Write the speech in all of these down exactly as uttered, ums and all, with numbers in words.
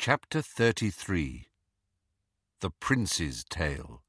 Chapter thirty-three. The Prince's Tale.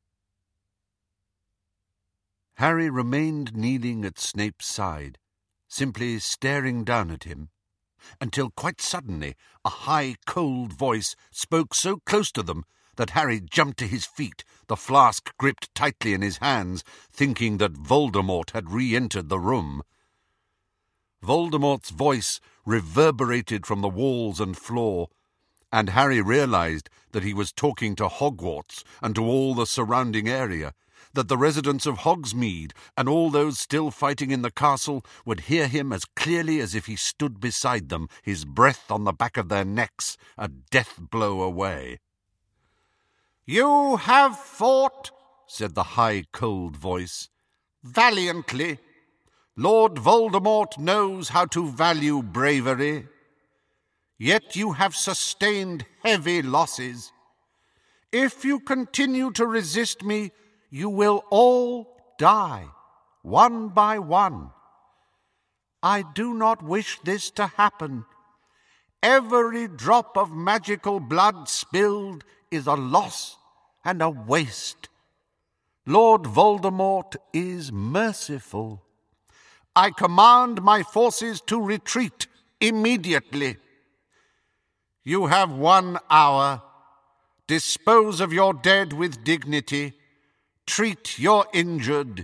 Harry remained kneeling at Snape's side, simply staring down at him, until quite suddenly a high, cold voice spoke so close to them that Harry jumped to his feet, the flask gripped tightly in his hands, thinking that Voldemort had re-entered the room. Voldemort's voice reverberated from the walls and floor, and Harry realized that he was talking to Hogwarts and to all the surrounding area, that the residents of Hogsmeade and all those still fighting in the castle would hear him as clearly as if he stood beside them, his breath on the back of their necks, a death blow away. "You have fought," said the high, cold voice, "valiantly. Lord Voldemort knows how to value bravery. Yet you have sustained heavy losses. If you continue to resist me, you will all die, one by one. I do not wish this to happen. Every drop of magical blood spilled is a loss and a waste. Lord Voldemort is merciful. I command my forces to retreat immediately. You have one hour. Dispose of your dead with dignity. Treat your injured.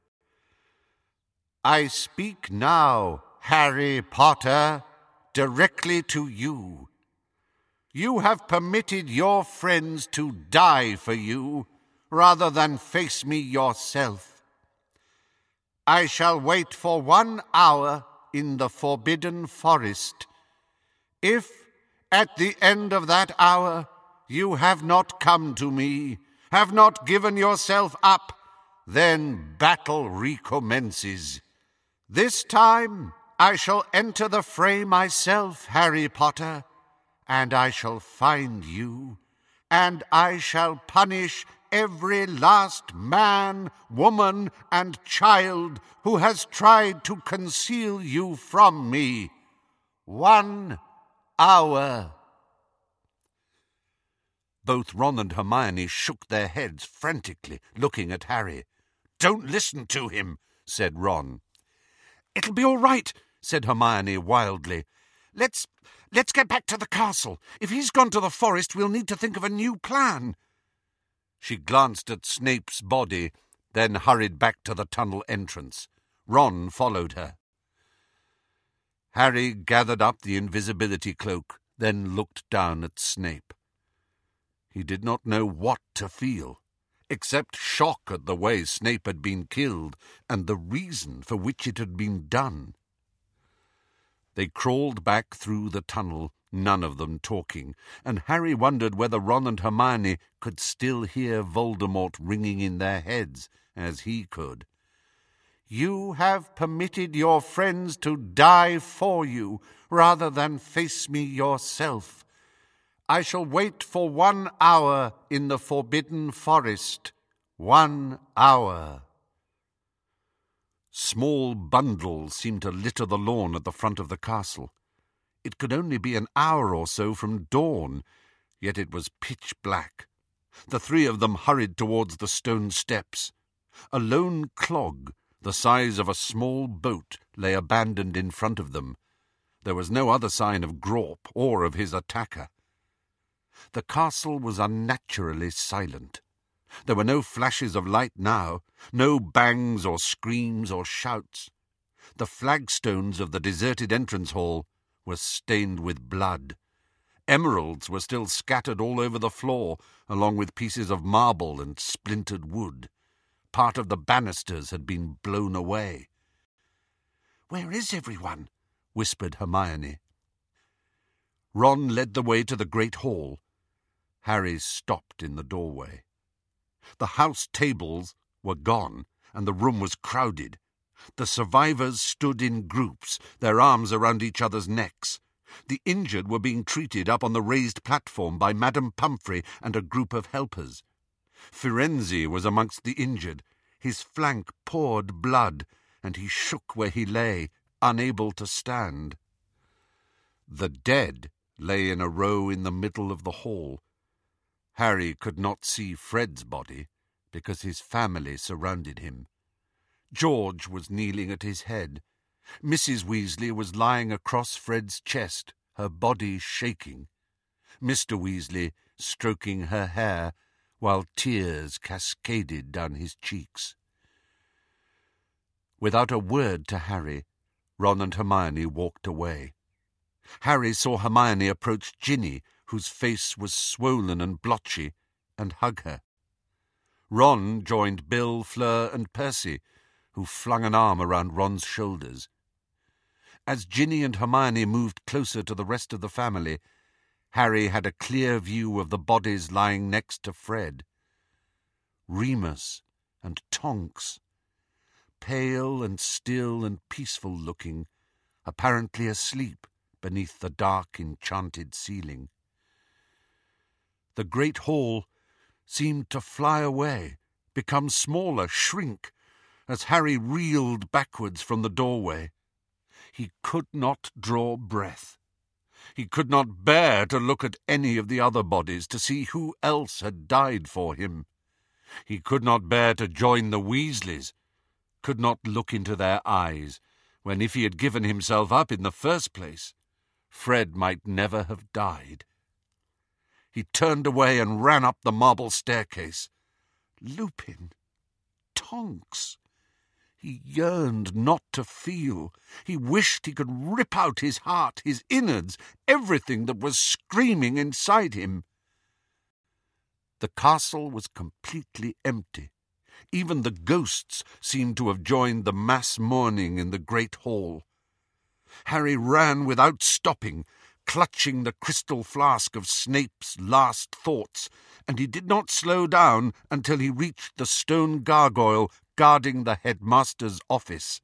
I speak now, Harry Potter, directly to you. You have permitted your friends to die for you, rather than face me yourself. I shall wait for one hour in the Forbidden Forest. If, at the end of that hour, you have not come to me, have not given yourself up, then battle recommences. This time I shall enter the fray myself, Harry Potter, and I shall find you, and I shall punish every last man, woman, and child who has tried to conceal you from me. One hour." Both Ron and Hermione shook their heads frantically, looking at Harry. "Don't listen to him," said Ron. "It'll be all right," said Hermione wildly. Let's let's get back to the castle. If he's gone to the forest, we'll need to think of a new plan." She glanced at Snape's body, then hurried back to the tunnel entrance. Ron followed her. Harry gathered up the invisibility cloak, then looked down at Snape. He did not know what to feel, except shock at the way Snape had been killed and the reason for which it had been done. They crawled back through the tunnel, none of them talking, and Harry wondered whether Ron and Hermione could still hear Voldemort ringing in their heads, as he could. "You have permitted your friends to die for you, rather than face me yourself. I shall wait for one hour in the Forbidden Forest. One hour." Small bundles seemed to litter the lawn at the front of the castle. It could only be an hour or so from dawn, yet it was pitch black. The three of them hurried towards the stone steps. A lone clog, the size of a small boat, lay abandoned in front of them. There was no other sign of Grawp or of his attacker. The castle was unnaturally silent. There were no flashes of light now, no bangs or screams or shouts. The flagstones of the deserted entrance hall were stained with blood. Emeralds were still scattered all over the floor, along with pieces of marble and splintered wood. Part of the banisters had been blown away. "Where is everyone?" whispered Hermione. Ron led the way to the great hall. Harry stopped in the doorway. The house tables were gone, and the room was crowded. The survivors stood in groups, their arms around each other's necks. The injured were being treated up on the raised platform by Madame Pomfrey and a group of helpers. Firenze was amongst the injured. His flank poured blood, and he shook where he lay, unable to stand. The dead lay in a row in the middle of the hall. Harry could not see Fred's body, because his family surrounded him. George was kneeling at his head. Missus Weasley was lying across Fred's chest, her body shaking. Mister Weasley stroking her hair, while tears cascaded down his cheeks. Without a word to Harry, Ron and Hermione walked away. Harry saw Hermione approach Ginny, whose face was swollen and blotchy, and hug her. Ron joined Bill, Fleur, and Percy, who flung an arm around Ron's shoulders. As Ginny and Hermione moved closer to the rest of the family, Harry had a clear view of the bodies lying next to Fred. Remus and Tonks, pale and still and peaceful-looking, apparently asleep beneath the dark, enchanted ceiling. The great hall seemed to fly away, become smaller, shrink, as Harry reeled backwards from the doorway. He could not draw breath. He could not bear to look at any of the other bodies to see who else had died for him. He could not bear to join the Weasleys, could not look into their eyes, when if he had given himself up in the first place, Fred might never have died. He turned away and ran up the marble staircase. Lupin! Tonks! He yearned not to feel. He wished he could rip out his heart, his innards, everything that was screaming inside him. The castle was completely empty. Even the ghosts seemed to have joined the mass mourning in the great hall. Harry ran without stopping, clutching the crystal flask of Snape's last thoughts, and he did not slow down until he reached the stone gargoyle guarding the headmaster's office.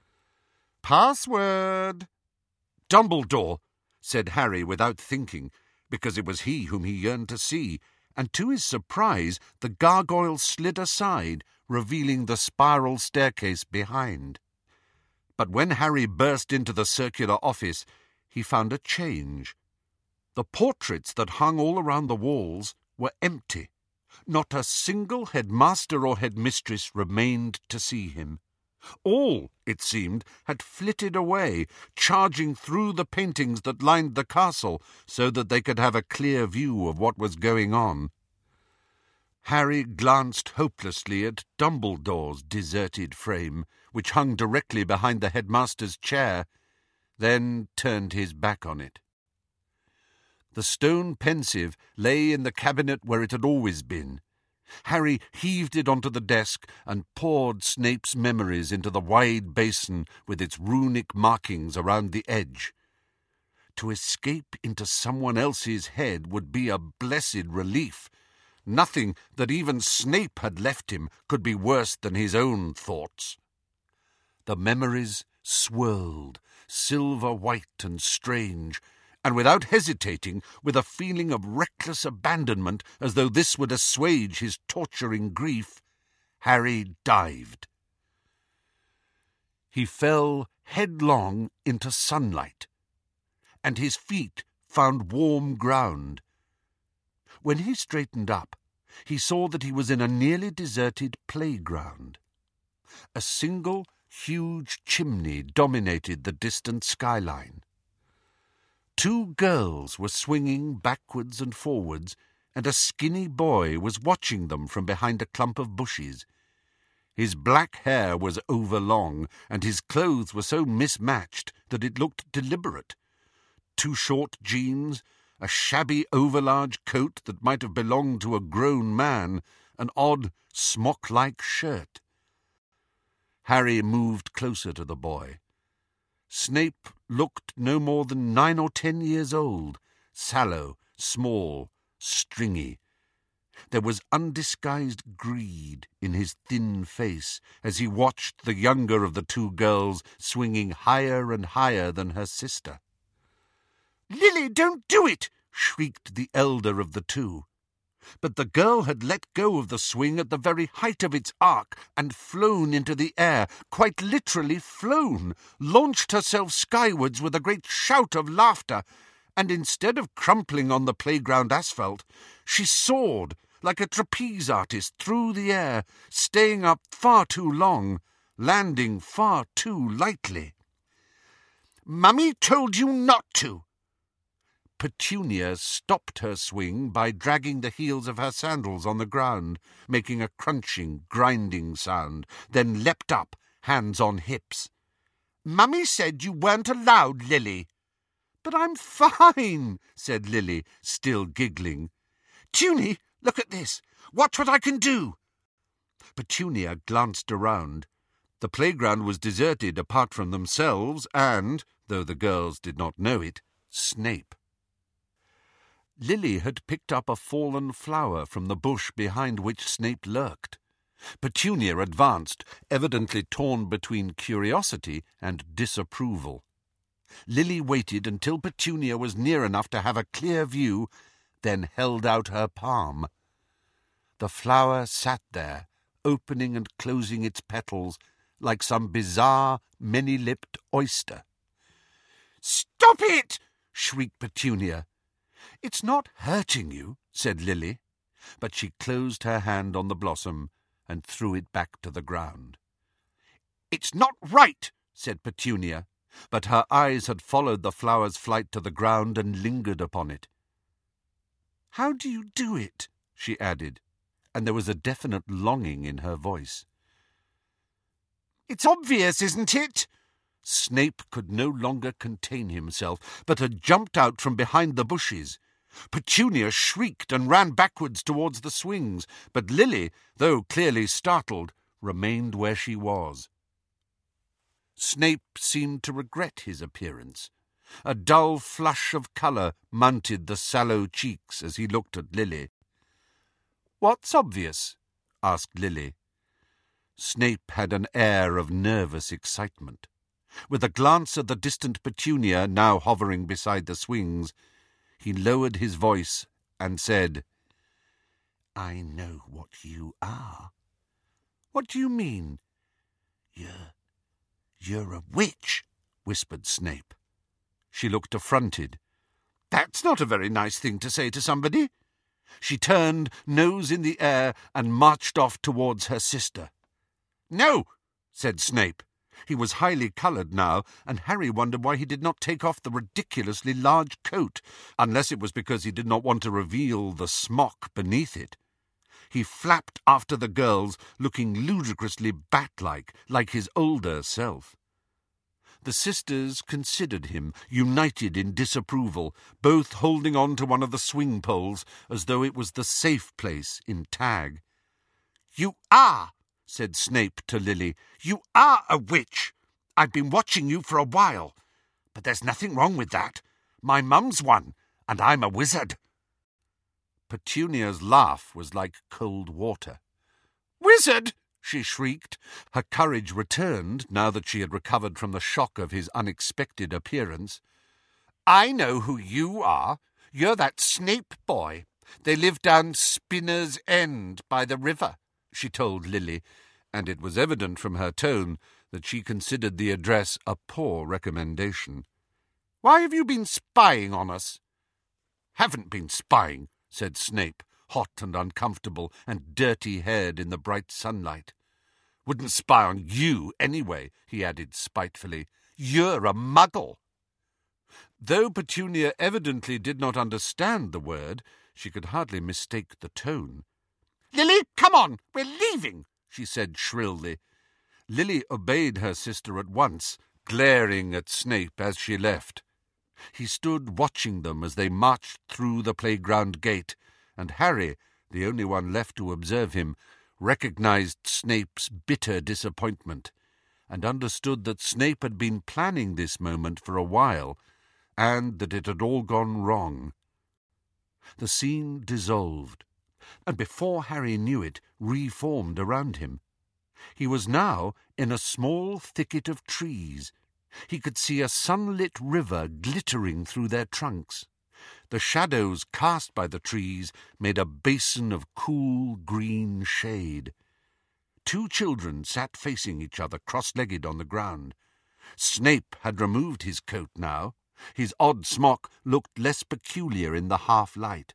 "Password!" "Dumbledore," said Harry without thinking, because it was he whom he yearned to see, and to his surprise the gargoyle slid aside, revealing the spiral staircase behind. But when Harry burst into the circular office, he found a change. The portraits that hung all around the walls were empty. Not a single headmaster or headmistress remained to see him. All, it seemed, had flitted away, charging through the paintings that lined the castle so that they could have a clear view of what was going on. Harry glanced hopelessly at Dumbledore's deserted frame, which hung directly behind the headmaster's chair, then turned his back on it. The stone pensive lay in the cabinet where it had always been. Harry heaved it onto the desk and poured Snape's memories into the wide basin with its runic markings around the edge. To escape into someone else's head would be a blessed relief. Nothing that even Snape had left him could be worse than his own thoughts. The memories swirled, silver-white and strange, and without hesitating, with a feeling of reckless abandonment, as though this would assuage his torturing grief, Harry dived. He fell headlong into sunlight, and his feet found warm ground. When he straightened up, he saw that he was in a nearly deserted playground. A single, huge chimney dominated the distant skyline. Two girls were swinging backwards and forwards, and a skinny boy was watching them from behind a clump of bushes. His black hair was overlong, and his clothes were so mismatched that it looked deliberate. Two short jeans, a shabby overlarge coat that might have belonged to a grown man, an odd smock-like shirt. Harry moved closer to the boy. Snape looked no more than nine or ten years old, sallow, small, stringy. There was undisguised greed in his thin face as he watched the younger of the two girls swinging higher and higher than her sister. "Lily, don't do it!" shrieked the elder of the two. But the girl had let go of the swing at the very height of its arc and flown into the air, quite literally flown, launched herself skywards with a great shout of laughter, and instead of crumpling on the playground asphalt, she soared like a trapeze artist through the air, staying up far too long, landing far too lightly. "Mummy told you not to." Petunia stopped her swing by dragging the heels of her sandals on the ground, making a crunching, grinding sound, then leapt up, hands on hips. "Mummy said you weren't allowed, Lily." "But I'm fine," said Lily, still giggling. "Tuny, look at this. Watch what I can do." Petunia glanced around. The playground was deserted apart from themselves and, though the girls did not know it, Snape. Lily had picked up a fallen flower from the bush behind which Snape lurked. Petunia advanced, evidently torn between curiosity and disapproval. Lily waited until Petunia was near enough to have a clear view, then held out her palm. The flower sat there, opening and closing its petals like some bizarre, many-lipped oyster. "Stop it!" shrieked Petunia. "It's not hurting you," said Lily, but she closed her hand on the blossom and threw it back to the ground. "It's not right," said Petunia, but her eyes had followed the flower's flight to the ground and lingered upon it. "How do you do it?" she added, and there was a definite longing in her voice. "It's obvious, isn't it?" Snape could no longer contain himself, but had jumped out from behind the bushes. Petunia shrieked and ran backwards towards the swings, but Lily, though clearly startled, remained where she was. Snape seemed to regret his appearance. A dull flush of colour mounted the sallow cheeks as he looked at Lily. "What's obvious?" asked Lily. Snape had an air of nervous excitement. With a glance at the distant Petunia now hovering beside the swings, he lowered his voice and said, "I know what you are." "What do you mean?" You're, you're a witch," whispered Snape. She looked affronted. "That's not a very nice thing to say to somebody." She turned, nose in the air, and marched off towards her sister. "No," said Snape. He was highly coloured now, and Harry wondered why he did not take off the ridiculously large coat, unless it was because he did not want to reveal the smock beneath it. He flapped after the girls, looking ludicrously bat-like, like his older self. The sisters considered him, united in disapproval, both holding on to one of the swing poles as though it was the safe place in tag. "You are," said Snape to Lily. "You are a witch. I've been watching you for a while. But there's nothing wrong with that. My mum's one, and I'm a wizard." Petunia's laugh was like cold water. "Wizard!" she shrieked. Her courage returned now that she had recovered from the shock of his unexpected appearance. "I know who you are. You're that Snape boy. They live down Spinner's End by the river," she told Lily, and it was evident from her tone that she considered the address a poor recommendation. "Why have you been spying on us?" "Haven't been spying," said Snape, hot and uncomfortable and dirty-haired in the bright sunlight. "Wouldn't spy on you anyway," he added spitefully. "You're a muggle." Though Petunia evidently did not understand the word, she could hardly mistake the tone. "Lily, come on, we're leaving," she said shrilly. Lily obeyed her sister at once, glaring at Snape as she left. He stood watching them as they marched through the playground gate, and Harry, the only one left to observe him, recognized Snape's bitter disappointment, and understood that Snape had been planning this moment for a while, and that it had all gone wrong. The scene dissolved, and before Harry knew it, reformed around him. He was now in a small thicket of trees. He could see a sunlit river glittering through their trunks. The shadows cast by the trees made a basin of cool green shade. Two children sat facing each other, cross-legged on the ground. Snape had removed his coat now, His odd smock looked less peculiar in the half-light.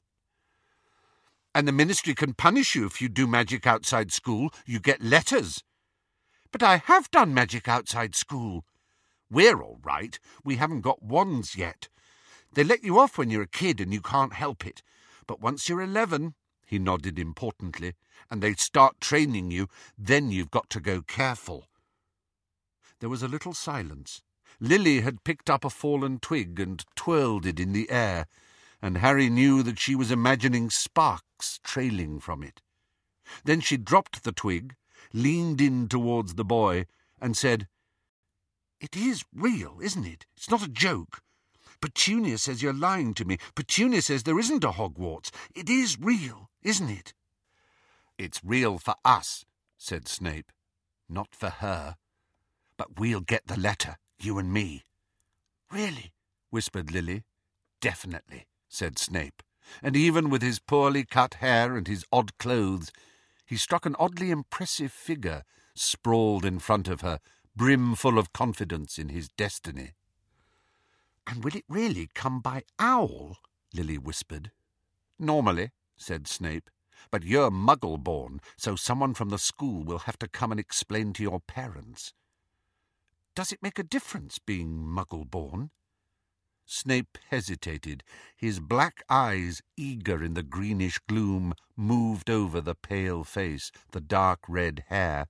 "And the ministry can punish you if you do magic outside school. You get letters." "But I have done magic outside school." "We're all right. We haven't got wands yet. They let you off when you're a kid and you can't help it. But once you're eleven," he nodded importantly, "and they start training you, then you've got to go careful." There was a little silence. Lily had picked up a fallen twig and twirled it in the air, and Harry knew that she was imagining sparks trailing from it. Then she dropped the twig, leaned in towards the boy, and said, "It is real, isn't it? It's not a joke. Petunia says you're lying to me. Petunia says there isn't a Hogwarts. It is real, isn't it?" "It's real for us," said Snape. "Not for her. But we'll get the letter, you and me." "Really?" whispered Lily. "Definitely," said Snape, and even with his poorly cut hair and his odd clothes, he struck an oddly impressive figure sprawled in front of her, brimful of confidence in his destiny. "And will it really come by owl?" Lily whispered. "Normally," said Snape, "but you're Muggle-born, so someone from the school will have to come and explain to your parents." "Does it make a difference being Muggle-born?" Snape hesitated. His black eyes, eager in the greenish gloom, moved over the pale face, the dark red hair.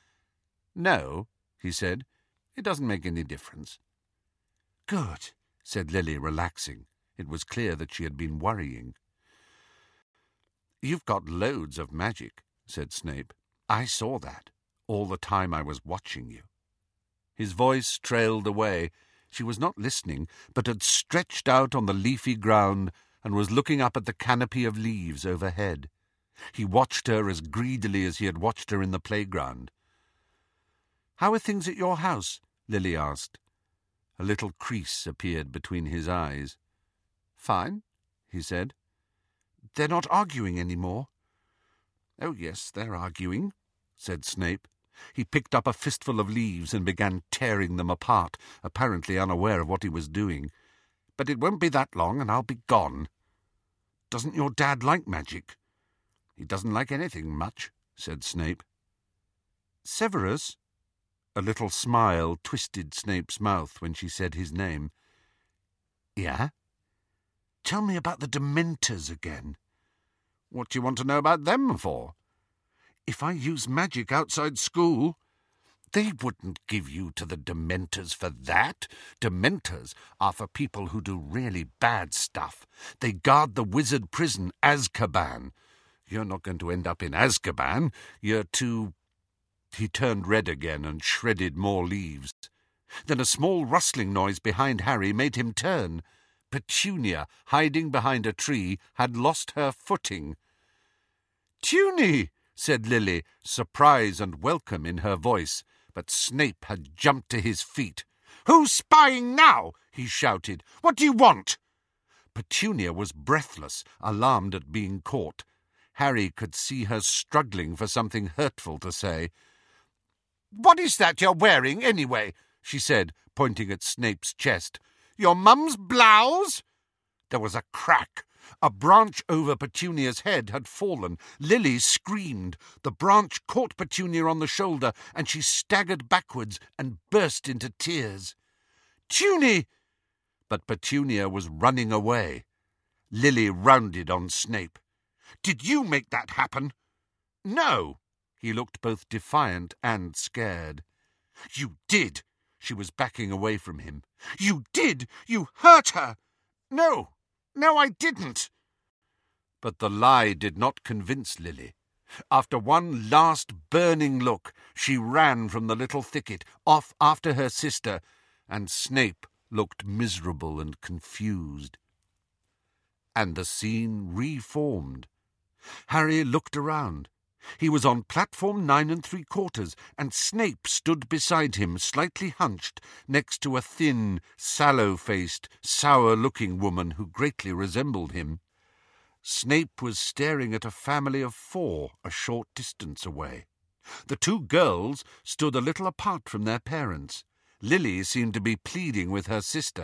"No," he said, "it doesn't make any difference." "Good," said Lily, relaxing. It was clear that she had been worrying. "You've got loads of magic," said Snape. "I saw that all the time I was watching you." His voice trailed away. She was not listening, but had stretched out on the leafy ground and was looking up at the canopy of leaves overhead. He watched her as greedily as he had watched her in the playground. "How are things at your house?" Lily asked. A little crease appeared between his eyes. "Fine," he said. "They're not arguing any more?" "Oh, yes, they're arguing," said Snape. He picked up a fistful of leaves and began tearing them apart, apparently unaware of what he was doing. "But it won't be that long, and I'll be gone." "Doesn't your dad like magic?" "He doesn't like anything much," said Snape. "Severus?" A little smile twisted Snape's mouth when she said his name. "Yeah?" "Tell me about the Dementors again." "What do you want to know about them for?" "If I use magic outside school—" "They wouldn't give you to the Dementors for that. Dementors are for people who do really bad stuff. They guard the wizard prison, Azkaban. You're not going to end up in Azkaban. You're too—" He turned red again and shredded more leaves. Then a small rustling noise behind Harry made him turn. Petunia, hiding behind a tree, had lost her footing. "Tuny!" said Lily, surprise and welcome in her voice, but Snape had jumped to his feet. "Who's spying now?" he shouted. "What do you want?" Petunia was breathless, alarmed at being caught. Harry could see her struggling for something hurtful to say. "What is that you're wearing, anyway?" she said, pointing at Snape's chest. "Your mum's blouse?" There was a crack. A branch over Petunia's head had fallen. Lily screamed. The branch caught Petunia on the shoulder, and she staggered backwards and burst into tears. "Tuny!" But Petunia was running away. Lily rounded on Snape. "Did you make that happen?" "No." He looked both defiant and scared. "You did." She was backing away from him. "You did! You hurt her!" "No, no, I didn't." But the lie did not convince Lily. After one last burning look, she ran from the little thicket, off after her sister, and Snape looked miserable and confused. And the scene reformed. Harry looked around. He was on platform nine and three quarters, and Snape stood beside him, slightly hunched, next to a thin, sallow-faced, sour-looking woman who greatly resembled him. Snape was staring at a family of four a short distance away. The two girls stood a little apart from their parents. Lily seemed to be pleading with her sister.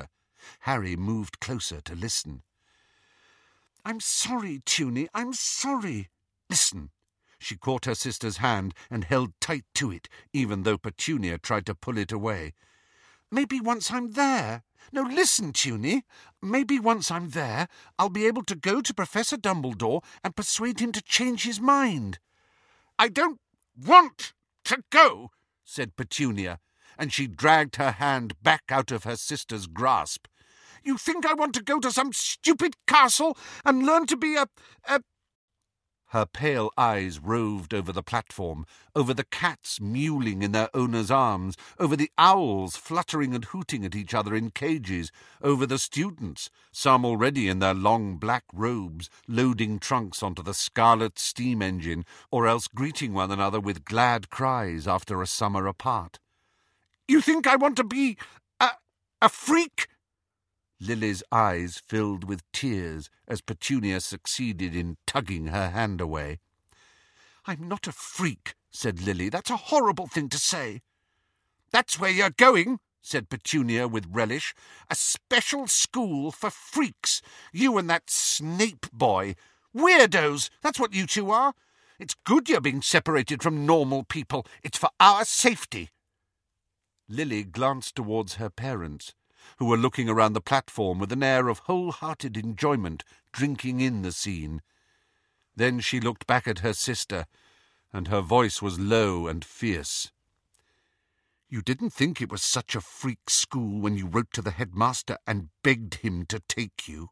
Harry moved closer to listen. "I'm sorry, Tuny, I'm sorry. Listen." She caught her sister's hand and held tight to it, even though Petunia tried to pull it away. "Maybe once I'm there. No, listen, Tuny. Maybe once I'm there, I'll be able to go to Professor Dumbledore and persuade him to change his mind." "I don't want to go," said Petunia, and she dragged her hand back out of her sister's grasp. "You think I want to go to some stupid castle and learn to be a... a... Her pale eyes roved over the platform, over the cats mewling in their owners' arms, over the owls fluttering and hooting at each other in cages, over the students, some already in their long black robes, loading trunks onto the scarlet steam engine, or else greeting one another with glad cries after a summer apart. "You think I want to be a... a freak?" Lily's eyes filled with tears as Petunia succeeded in tugging her hand away. "I'm not a freak," said Lily. "That's a horrible thing to say." "That's where you're going," said Petunia with relish. "A special school for freaks. You and that Snape boy. Weirdos, that's what you two are. It's good you're being separated from normal people. It's for our safety." Lily glanced towards her parents, who were looking around the platform with an air of wholehearted enjoyment, drinking in the scene. Then she looked back at her sister, and her voice was low and fierce. "You didn't think it was such a freak school when you wrote to the headmaster and begged him to take you?"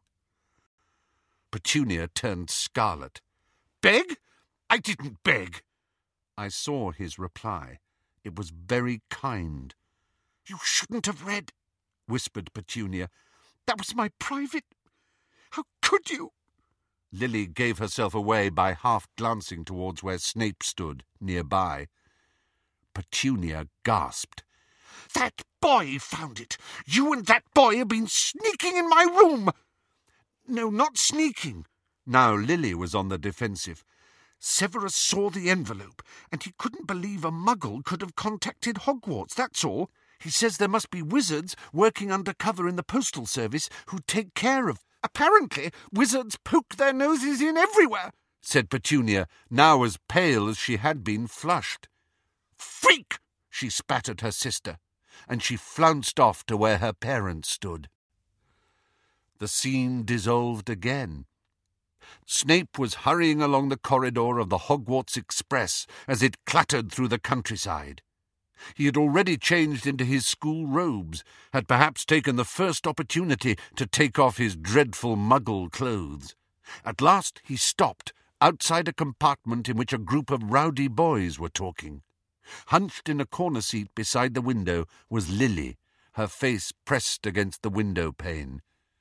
Petunia turned scarlet. "Beg? I didn't beg." I saw his reply. It was very kind. "You shouldn't have read," whispered Petunia. "That was my private... How could you?" Lily gave herself away by half-glancing towards where Snape stood, nearby. Petunia gasped. "That boy found it! You and that boy have been sneaking in my room!" "No, not sneaking." Now Lily was on the defensive. "Severus saw the envelope, and he couldn't believe a muggle could have contacted Hogwarts, that's all. He says there must be wizards working undercover in the postal service who take care of..." "Apparently wizards poke their noses in everywhere," said Petunia, now as pale as she had been flushed. "Freak!" she spat at her sister, and she flounced off to where her parents stood. The scene dissolved again. Snape was hurrying along the corridor of the Hogwarts Express as it clattered through the countryside. He had already changed into his school robes, had perhaps taken the first opportunity to take off his dreadful muggle clothes. At last he stopped, outside a compartment in which a group of rowdy boys were talking. Hunched in a corner seat beside the window was Lily, her face pressed against the window pane.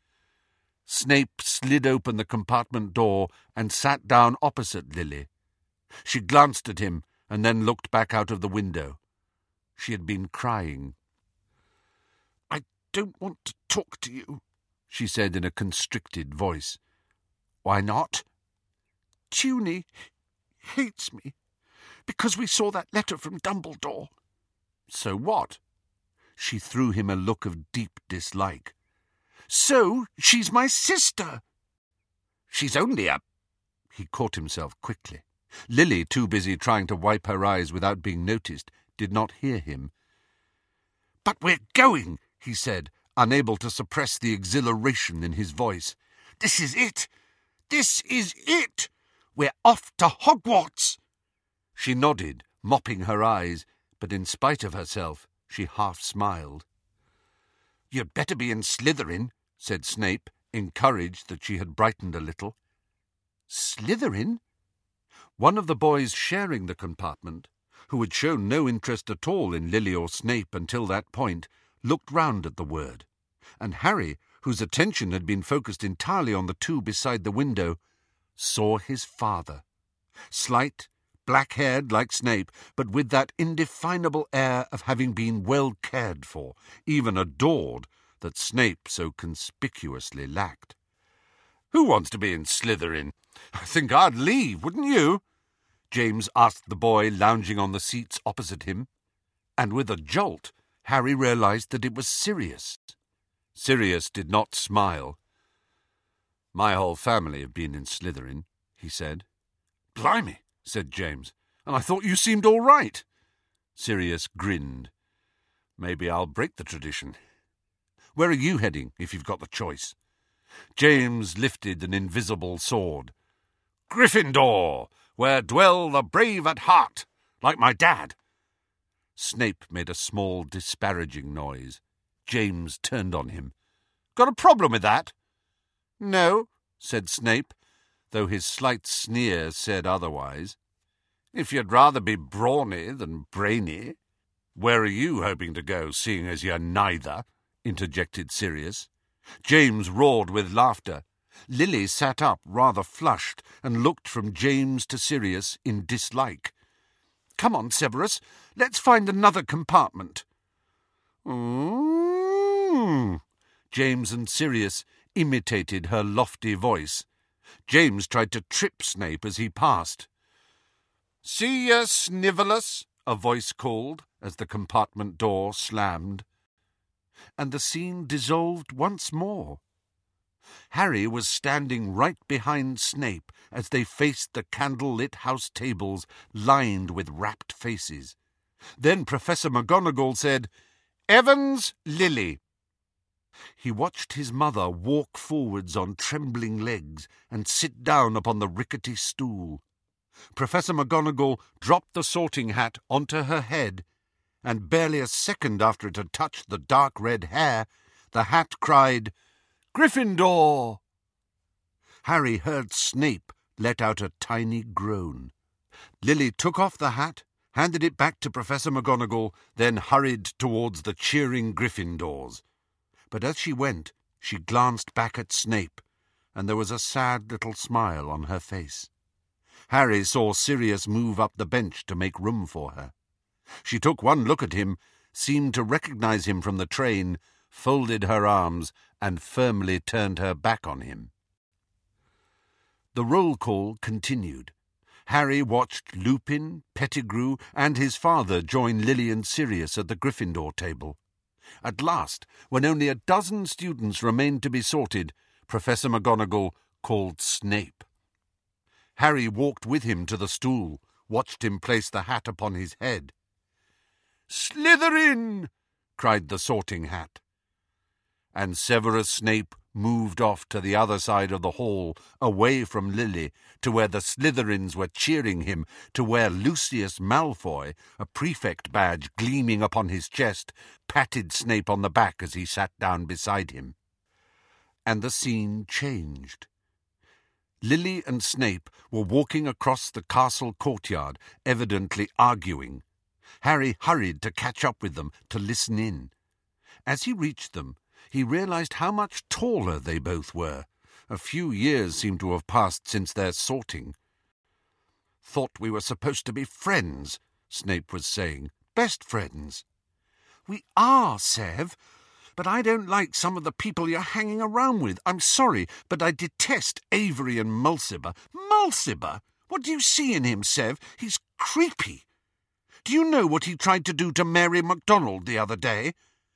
Snape slid open the compartment door and sat down opposite Lily. She glanced at him and then looked back out of the window. She had been crying. "I don't want to talk to you," she said in a constricted voice. "Why not?" "Tuny hates me, because we saw that letter from Dumbledore." "So what?" She threw him a look of deep dislike. "So she's my sister." "She's only a..." He caught himself quickly. Lily, too busy trying to wipe her eyes without being noticed, did not hear him. "But we're going," he said, unable to suppress the exhilaration in his voice. "This is it! This is it! We're off to Hogwarts!" She nodded, mopping her eyes, but in spite of herself, she half smiled. "You'd better be in Slytherin," said Snape, encouraged that she had brightened a little. "Slytherin?" One of the boys sharing the compartment, who had shown no interest at all in Lily or Snape until that point, looked round at the word, and Harry, whose attention had been focused entirely on the two beside the window, saw his father. Slight, black-haired like Snape, but with that indefinable air of having been well cared for, even adored, that Snape so conspicuously lacked. "Who wants to be in Slytherin? I think I'd leave, wouldn't you?" James asked the boy lounging on the seats opposite him, and with a jolt, Harry realized that it was serious. Sirius did not smile. "My whole family have been in Slytherin," he said. "Blimey," said James, "and I thought you seemed all right." Sirius grinned. "Maybe I'll break the tradition. Where are you heading, if you've got the choice?" James lifted an invisible sword. "Gryffindor, where dwell the brave at heart, like my dad." Snape made a small, disparaging noise. James turned on him. "Got a problem with that?" "No," said Snape, though his slight sneer said otherwise. "If you'd rather be brawny than brainy." "Where are you hoping to go, seeing as you're neither?" interjected Sirius. James roared with laughter. Lily sat up, rather flushed, and looked from James to Sirius in dislike. "Come on, Severus, let's find another compartment." Mm. James and Sirius imitated her lofty voice. James tried to trip Snape as he passed. "See ya, Snivelus," a voice called as the compartment door slammed. And the scene dissolved once more. Harry was standing right behind Snape as they faced the candle-lit house tables lined with rapt faces. Then Professor McGonagall said, "Evans, Lily." He watched his mother walk forwards on trembling legs and sit down upon the rickety stool. Professor McGonagall dropped the sorting hat onto her head, and barely a second after it had touched the dark red hair, the hat cried, "Gryffindor!" Harry heard Snape let out a tiny groan. Lily took off the hat, handed it back to Professor McGonagall, then hurried towards the cheering Gryffindors. But as she went, she glanced back at Snape, and there was a sad little smile on her face. Harry saw Sirius move up the bench to make room for her. She took one look at him, seemed to recognize him from the train, folded her arms, and firmly turned her back on him. The roll call continued. Harry watched Lupin, Pettigrew, and his father join Lily and Sirius at the Gryffindor table. At last, when only a dozen students remained to be sorted, Professor McGonagall called Snape. Harry walked with him to the stool, watched him place the hat upon his head. "Slytherin!" cried the sorting hat. And Severus Snape moved off to the other side of the hall, away from Lily, to where the Slytherins were cheering him, to where Lucius Malfoy, a prefect badge gleaming upon his chest, patted Snape on the back as he sat down beside him. And the scene changed. Lily and Snape were walking across the castle courtyard, evidently arguing. Harry hurried to catch up with them, to listen in. As he reached them, he realized how much taller they both were. A few years seemed to have passed since their sorting. "Thought we were supposed to be friends," Snape was saying. "Best friends." "We are, Sev, but I don't like some of the people you're hanging around with. I'm sorry, but I detest Avery and Mulciber." "Mulciber? What do you see in him, Sev? He's creepy. Do you know what he tried to do to Mary MacDonald the other day?"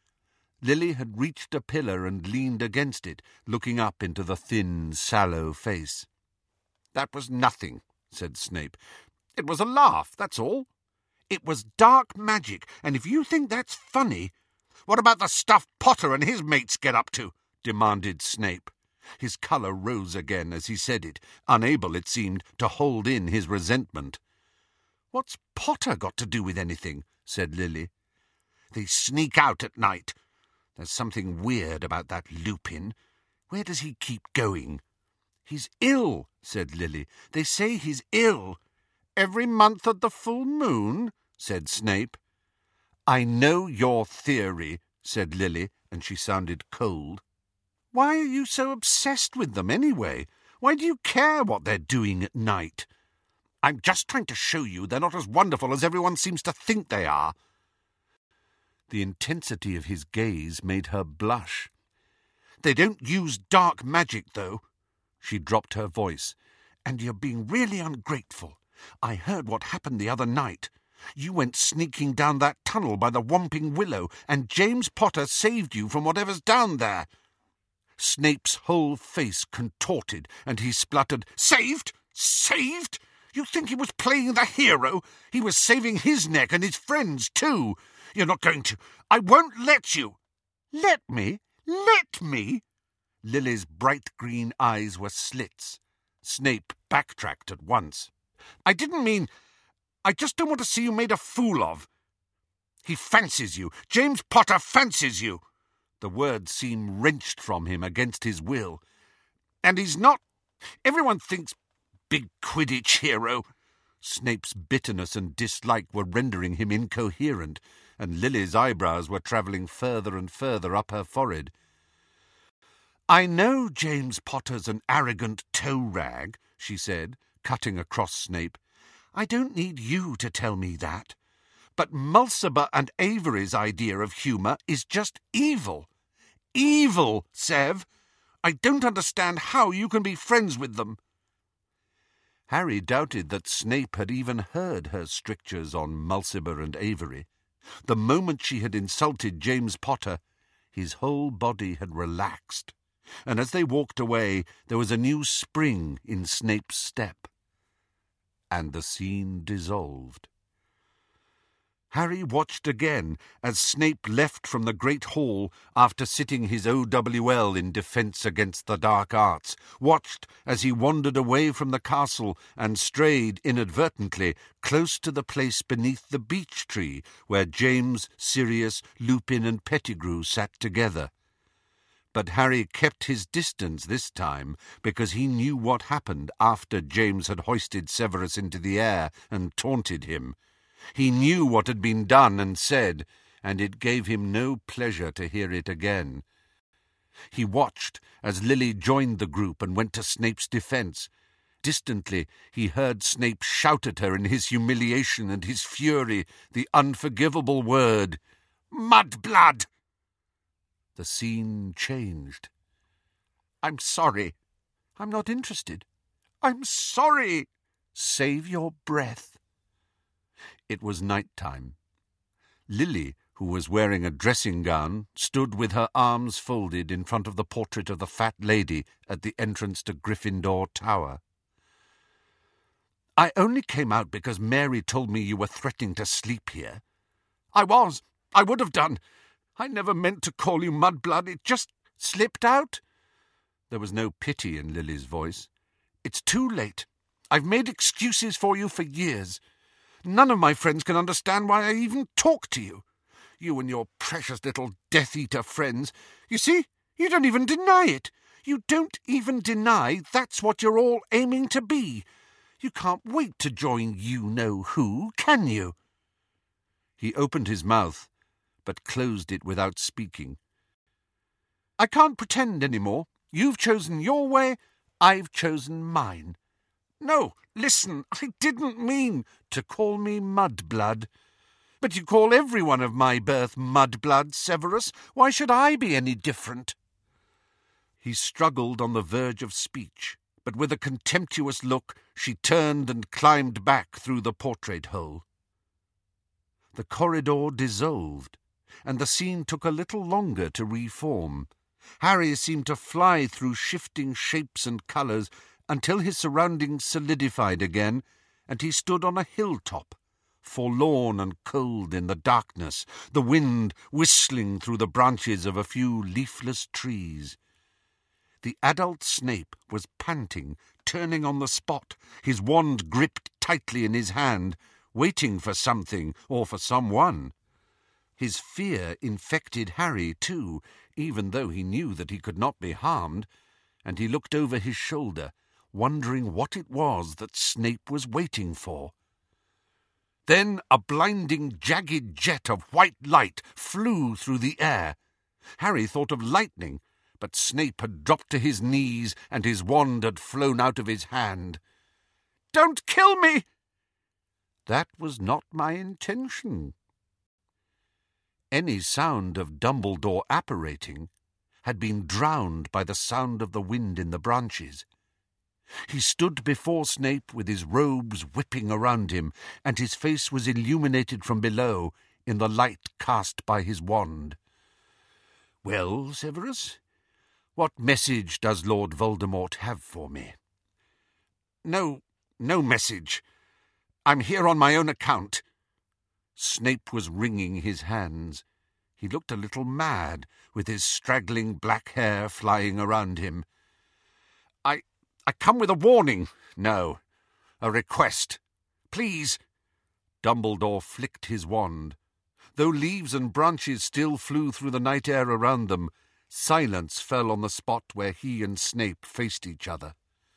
Lily had reached a pillar and leaned against it, looking up into the thin, sallow face. "That was nothing," said Snape. "It was a laugh, that's all. It was dark magic, and if you think that's funny—" "What about the stuff Potter and his mates get up to?" demanded Snape. His colour rose again as he said it, unable, it seemed, to hold in his resentment. "What's Potter got to do with anything?" said Lily. "They sneak out at night. There's something weird about that Lupin. Where does he keep going?" "He's ill," said Lily. "They say he's ill." "Every month at the full moon?" said Snape. "I know your theory," said Lily, and she sounded cold. "Why are you so obsessed with them, anyway? Why do you care what they're doing at night?" "I'm just trying to show you they're not as wonderful as everyone seems to think they are." The intensity of his gaze made her blush. "They don't use dark magic, though." She dropped her voice. "And you're being really ungrateful. I heard what happened the other night. You went sneaking down that tunnel by the Whomping Willow, and James Potter saved you from whatever's down there." Snape's whole face contorted, and he spluttered, "Saved? Saved? You think he was playing the hero? He was saving his neck and his friends too. You're not going to... I won't let you." "Let me? Let me?" Lily's bright green eyes were slits. Snape backtracked at once. "I didn't mean... I just don't want to see you made a fool of. He fancies you. James Potter fancies you." The words seemed wrenched from him against his will. "And he's not... Everyone thinks... Big Quidditch hero." Snape's bitterness and dislike were rendering him incoherent, and Lily's eyebrows were travelling further and further up her forehead. "I know James Potter's an arrogant toe-rag," she said, cutting across Snape. "I don't need you to tell me that. But Mulciber and Avery's idea of humour is just evil. Evil, Sev! I don't understand how you can be friends with them." Harry doubted that Snape had even heard her strictures on Mulciber and Avery. The moment she had insulted James Potter, his whole body had relaxed, and as they walked away there was a new spring in Snape's step. And the scene dissolved. Harry watched again as Snape left from the Great Hall after sitting his O W L in Defence Against the Dark Arts, watched as he wandered away from the castle and strayed inadvertently close to the place beneath the beech tree where James, Sirius, Lupin and Pettigrew sat together. But Harry kept his distance this time because he knew what happened after James had hoisted Severus into the air and taunted him. He knew what had been done and said, and it gave him no pleasure to hear it again. He watched as Lily joined the group and went to Snape's defence. Distantly, he heard Snape shout at her in his humiliation and his fury the unforgivable word, "Mudblood!" The scene changed. "I'm sorry. I'm not interested. I'm sorry. Save your breath." It was night-time. Lily, who was wearing a dressing-gown, stood with her arms folded in front of the portrait of the fat lady at the entrance to Gryffindor Tower. "I only came out because Mary told me you were threatening to sleep here." "I was. I would have done. I never meant to call you Mudblood. It just slipped out." There was no pity in Lily's voice. "It's too late. I've made excuses for you for years. None of my friends can understand why I even talk to you. You and your precious little Death-Eater friends. You see, you don't even deny it. You don't even deny that's what you're all aiming to be. You can't wait to join you-know-who, can you?" He opened his mouth, but closed it without speaking. "I can't pretend any more. You've chosen your way, I've chosen mine. No, listen, I didn't mean to call me Mudblood. But you call everyone of my birth Mudblood, Severus. Why should I be any different?" He struggled on the verge of speech, but with a contemptuous look she turned and climbed back through the portrait hole. The corridor dissolved, and the scene took a little longer to reform. Harry seemed to fly through shifting shapes and colours until his surroundings solidified again, and he stood on a hilltop, forlorn and cold in the darkness, the wind whistling through the branches of a few leafless trees. The adult Snape was panting, turning on the spot, his wand gripped tightly in his hand, waiting for something or for someone. His fear infected Harry too, even though he knew that he could not be harmed, and he looked over his shoulder, wondering what it was that Snape was waiting for. Then a blinding, jagged jet of white light flew through the air. Harry thought of lightning, but Snape had dropped to his knees and his wand had flown out of his hand. "Don't kill me!" "That was not my intention." Any sound of Dumbledore apparating had been drowned by the sound of the wind in the branches. He stood before Snape with his robes whipping around him, and his face was illuminated from below in the light cast by his wand. "Well, Severus, what message does Lord Voldemort have for me?" "No, no message. I'm here on my own account." Snape was wringing his hands. He looked a little mad, with his straggling black hair flying around him. I, I come with a warning. No, a request. Please." Dumbledore flicked his wand. Though leaves and branches still flew through the night air around them, silence fell on the spot where he and Snape faced each other.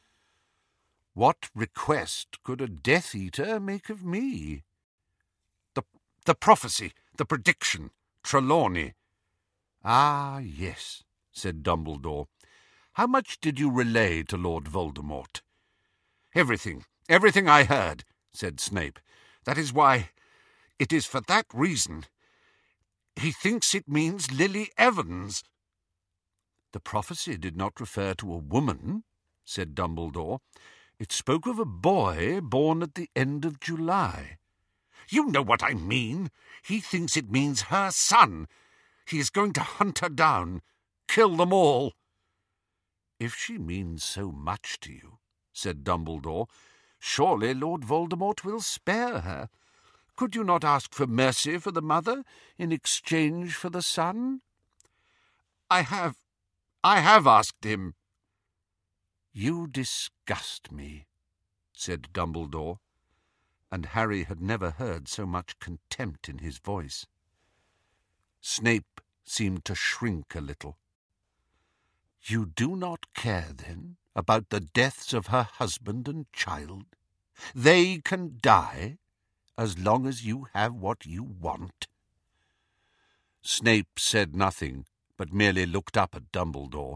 What request could a Death Eater make of me? The, the prophecy, the prediction, Trelawney. "Ah, yes," said Dumbledore. "How much did you relay to Lord Voldemort?" "Everything, everything I heard," said Snape. "That is why, it is for that reason. He thinks it means Lily Evans." "The prophecy did not refer to a woman," said Dumbledore. "It spoke of a boy born at the end of July." "You know what I mean. He thinks it means her son. He is going to hunt her down, kill them all." "If she means so much to you," said Dumbledore, "surely Lord Voldemort will spare her. Could you not ask for mercy for the mother in exchange for the son?" I have... I have asked him." "You disgust me," said Dumbledore, and Harry had never heard so much contempt in his voice. Snape seemed to shrink a little. "You do not care, then, about the deaths of her husband and child? They can die, as long as you have what you want?" Snape said nothing, but merely looked up at Dumbledore.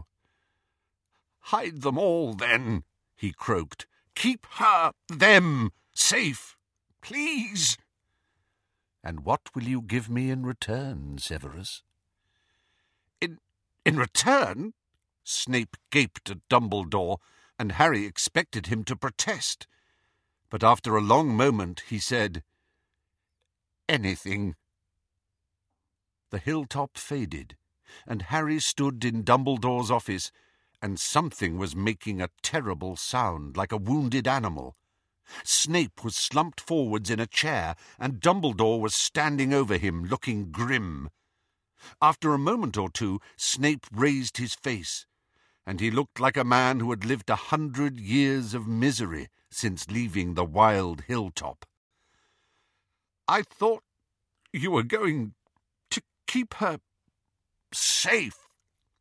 "Hide them all, then," he croaked. "Keep her, them, safe, please." "And what will you give me in return, Severus?" In, in return?" Snape gaped at Dumbledore, and Harry expected him to protest. But after a long moment he said, "Anything." The hilltop faded, and Harry stood in Dumbledore's office, and something was making a terrible sound, like a wounded animal. Snape was slumped forwards in a chair, and Dumbledore was standing over him, looking grim. After a moment or two, Snape raised his face, and he looked like a man who had lived a hundred years of misery since leaving the wild hilltop. "I thought you were going to keep her safe."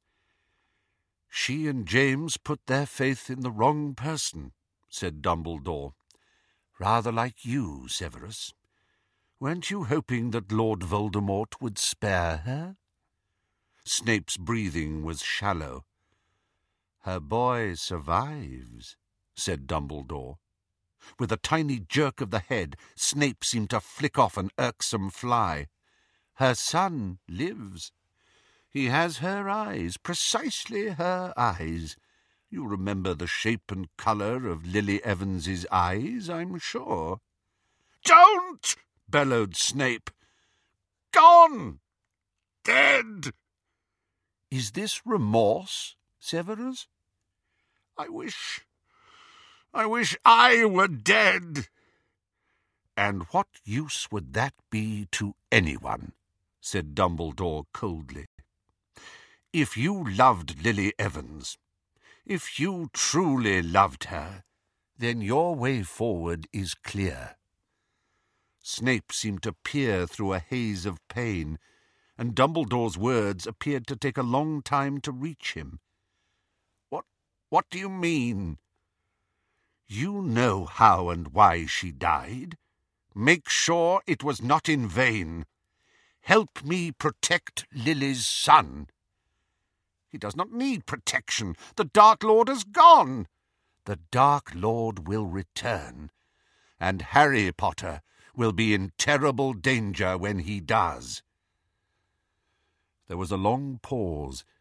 "She and James put their faith in the wrong person," said Dumbledore. "Rather like you, Severus. Weren't you hoping that Lord Voldemort would spare her?" Snape's breathing was shallow. "Her boy survives," said Dumbledore. With a tiny jerk of the head, Snape seemed to flick off an irksome fly. "Her son lives. He has her eyes, precisely her eyes. You remember the shape and colour of Lily Evans's eyes, I'm sure." "Don't!" bellowed Snape. "Gone! Dead!" "Is this remorse, Severus?" I wish... I wish I were dead." "And what use would that be to anyone?" said Dumbledore coldly. "If you loved Lily Evans, if you truly loved her, then your way forward is clear." Snape seemed to peer through a haze of pain, and Dumbledore's words appeared to take a long time to reach him. What, what do you mean?" "You know how and why she died. Make sure it was not in vain. Help me protect Lily's son." "He does not need protection. The Dark Lord has gone." "The Dark Lord will return, and Harry Potter will be in terrible danger when he does." There was a long pause,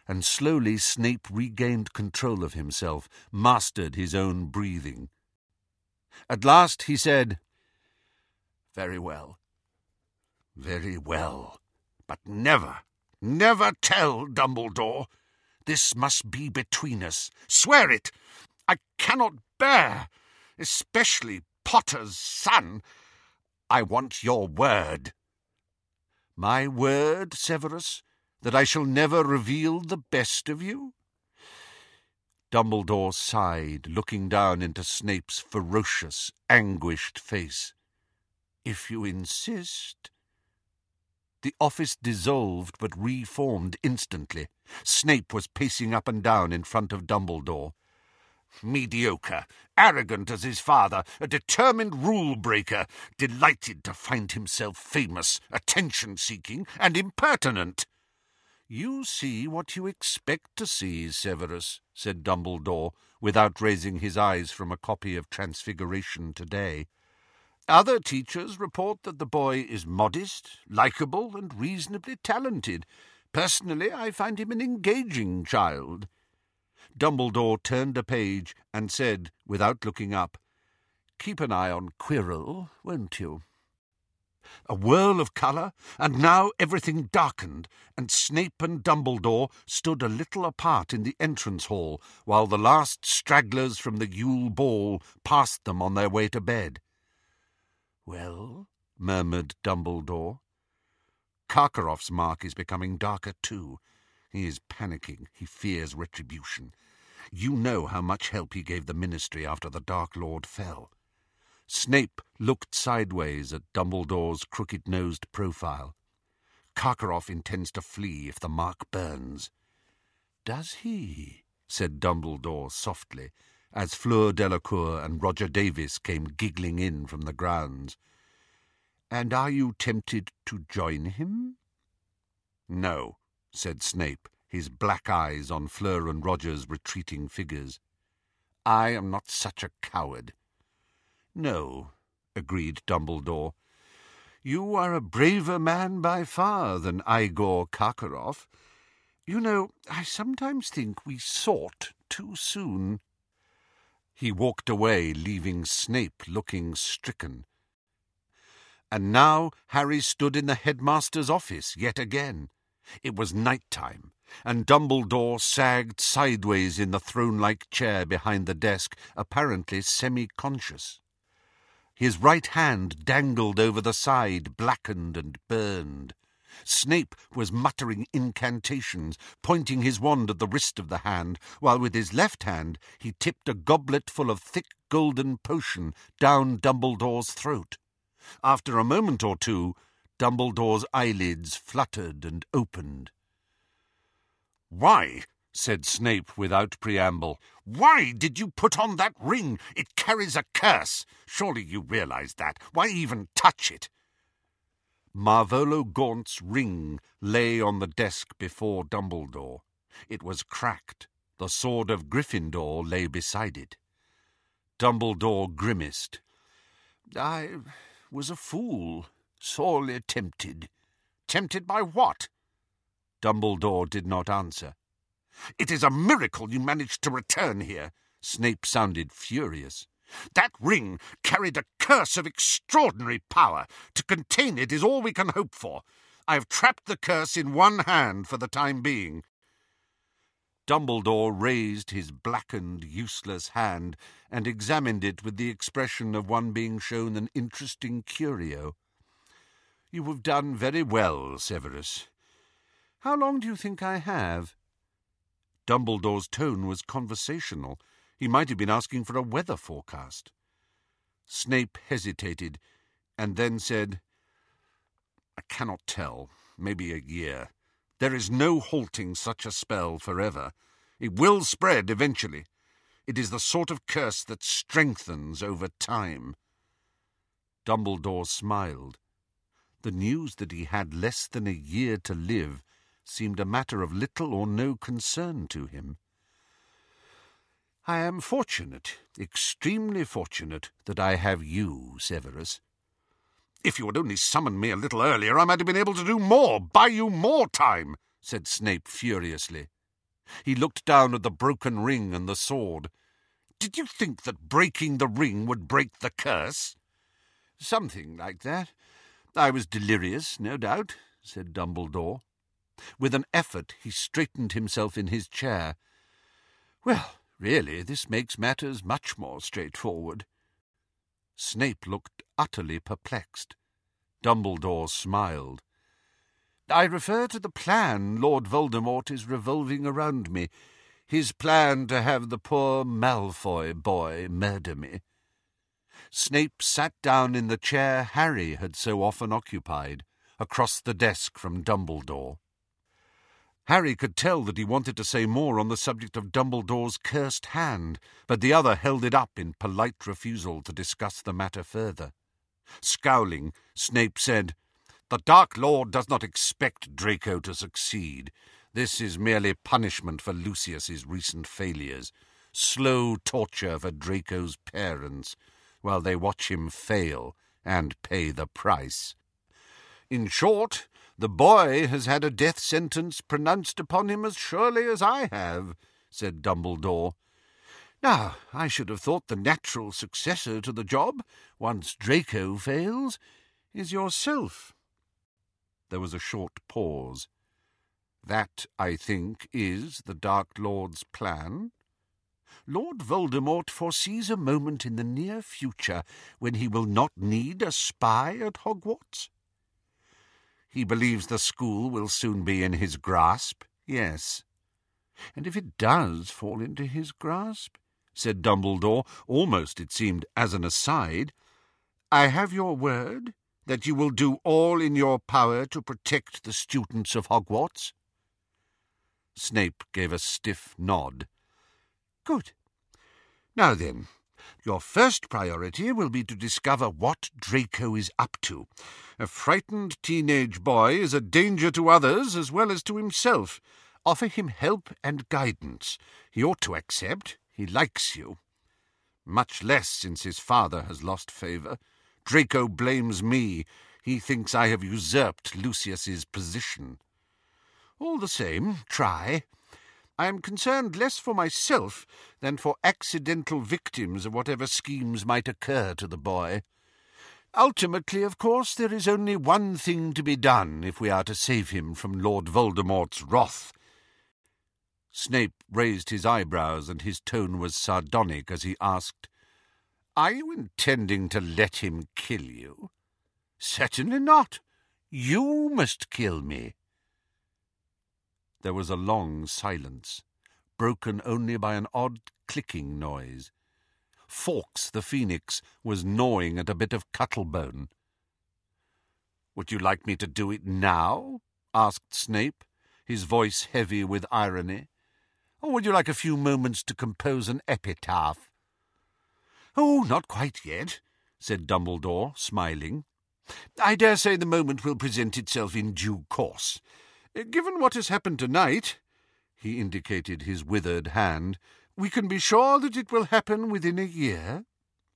and slowly Snape regained control of himself, mastered his own breathing. At last he said, "Very well, very well, but never, never tell Dumbledore. This must be between us. Swear it! I cannot bear, especially Potter's son. I want your word." "My word, Severus, that I shall never reveal the best of you?" Dumbledore sighed, looking down into Snape's ferocious, anguished face. "If you insist." The office dissolved but reformed instantly. Snape was pacing up and down in front of Dumbledore. Mediocre, arrogant as his father, a determined rule-breaker, delighted to find himself famous, attention-seeking, and impertinent. "You see what you expect to see, Severus," said Dumbledore, without raising his eyes from a copy of Transfiguration Today. "Other teachers report that the boy is modest, likeable, and reasonably talented. Personally, I find him an engaging child." Dumbledore turned a page and said, without looking up, "Keep an eye on Quirrell, won't you?" A whirl of colour, and now everything darkened, and Snape and Dumbledore stood a little apart in the entrance hall, while the last stragglers from the Yule Ball passed them on their way to bed. "Well?" murmured Dumbledore. "Karkaroff's mark is becoming darker too. He is panicking. He fears retribution. You know how much help he gave the Ministry after the Dark Lord fell." Snape looked sideways at Dumbledore's crooked-nosed profile. "Karkaroff intends to flee if the mark burns." "Does he?" said Dumbledore softly, as Fleur Delacour and Roger Davis came giggling in from the grounds. "And are you tempted to join him?" "No," said Snape, his black eyes on Fleur and Roger's retreating figures. "I am not such a coward." "No," agreed Dumbledore. "You are a braver man by far than Igor Karkaroff. You know, I sometimes think we sought too soon." He walked away, leaving Snape looking stricken. And now Harry stood in the headmaster's office yet again. It was night-time, and Dumbledore sagged sideways in the throne-like chair behind the desk, apparently semi-conscious. His right hand dangled over the side, blackened and burned. Snape was muttering incantations, pointing his wand at the wrist of the hand, while with his left hand he tipped a goblet full of thick golden potion down Dumbledore's throat. After a moment or two, Dumbledore's eyelids fluttered and opened. "Why," said Snape without preamble, "why did you put on that ring? It carries a curse. Surely you realize that. Why even touch it?" Marvolo Gaunt's ring lay on the desk before Dumbledore. It was cracked. The sword of Gryffindor lay beside it. Dumbledore grimaced. "I was a fool, sorely tempted." "Tempted by what?" Dumbledore did not answer. "It is a miracle you managed to return here." Snape sounded furious. "That ring carried a curse of extraordinary power. To contain it is all we can hope for. I have trapped the curse in one hand for the time being." Dumbledore raised his blackened, useless hand and examined it with the expression of one being shown an interesting curio. "You have done very well, Severus. How long do you think I have?" Dumbledore's tone was conversational. He might have been asking for a weather forecast. Snape hesitated, and then said, "I cannot tell. Maybe a year. There is no halting such a spell forever. It will spread eventually. It is the sort of curse that strengthens over time." Dumbledore smiled. The news that he had less than a year to live seemed a matter of little or no concern to him. "I am fortunate, extremely fortunate, that I have you, Severus." "If you had only summoned me a little earlier, I might have been able to do more, buy you more time," said Snape furiously. He looked down at the broken ring and the sword. "Did you think that breaking the ring would break the curse?" "Something like that. I was delirious, no doubt," said Dumbledore. With an effort he straightened himself in his chair. "Well, really, this makes matters much more straightforward." Snape looked utterly perplexed. Dumbledore smiled. "I refer to the plan Lord Voldemort is revolving around me. His plan to have the poor Malfoy boy murder me." Snape sat down in the chair Harry had so often occupied, across the desk from Dumbledore. Harry could tell that he wanted to say more on the subject of Dumbledore's cursed hand, but the other held it up in polite refusal to discuss the matter further. Scowling, Snape said, "The Dark Lord does not expect Draco to succeed. This is merely punishment for Lucius's recent failures, slow torture for Draco's parents, while they watch him fail and pay the price. In short, the boy has had a death sentence pronounced upon him as surely as I have," said Dumbledore. "Now, I should have thought the natural successor to the job, once Draco fails, is yourself." There was a short pause. "That, I think, is the Dark Lord's plan. Lord Voldemort foresees a moment in the near future when he will not need a spy at Hogwarts. He believes the school will soon be in his grasp, yes. And if it does fall into his grasp," said Dumbledore, almost, it seemed, as an aside, "I have your word that you will do all in your power to protect the students of Hogwarts?" Snape gave a stiff nod. "Good. Now then, your first priority will be to discover what Draco is up to. A frightened teenage boy is a danger to others as well as to himself. Offer him help and guidance. He ought to accept. He likes you. Much less since his father has lost favour. Draco blames me. He thinks I have usurped Lucius's position. All the same, try. I am concerned less for myself than for accidental victims of whatever schemes might occur to the boy. Ultimately, of course, there is only one thing to be done if we are to save him from Lord Voldemort's wrath." Snape raised his eyebrows, and his tone was sardonic as he asked, "Are you intending to let him kill you?" "Certainly not. You must kill me." There was a long silence, broken only by an odd clicking noise. Fawkes the Phoenix was gnawing at a bit of cuttlebone. "Would you like me to do it now?" asked Snape, his voice heavy with irony. "Or would you like a few moments to compose an epitaph?" "Oh, not quite yet," said Dumbledore, smiling. "I dare say the moment will present itself in due course. Given what has happened tonight," he indicated his withered hand, "we can be sure that it will happen within a year."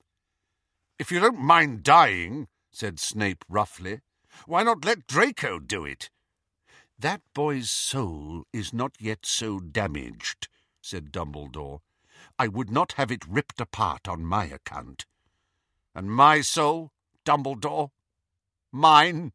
"If you don't mind dying," said Snape roughly, "why not let Draco do it?" "That boy's soul is not yet so damaged," said Dumbledore. "I would not have it ripped apart on my account." "And my soul, Dumbledore? Mine?"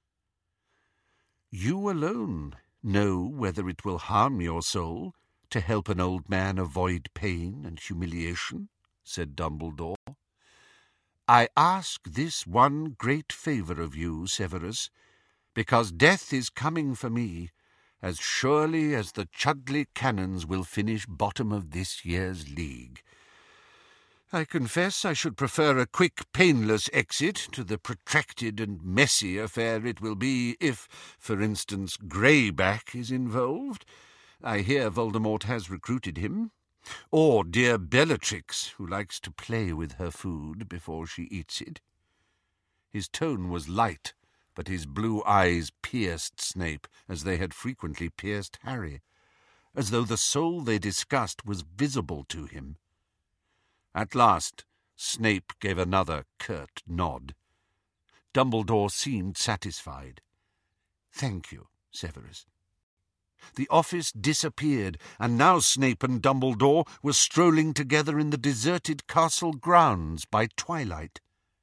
"You alone know whether it will harm your soul to help an old man avoid pain and humiliation," said Dumbledore. "I ask this one great favour of you, Severus, because death is coming for me as surely as the Chudley Cannons will finish bottom of this year's league. I confess I should prefer a quick, painless exit to the protracted and messy affair it will be if, for instance, Greyback is involved. I hear Voldemort has recruited him. Or dear Bellatrix, who likes to play with her food before she eats it." His tone was light, but his blue eyes pierced Snape as they had frequently pierced Harry, as though the soul they discussed was visible to him. At last Snape gave another curt nod. Dumbledore seemed satisfied. "Thank you, Severus." The office disappeared, and now Snape and Dumbledore were strolling together in the deserted castle grounds by twilight.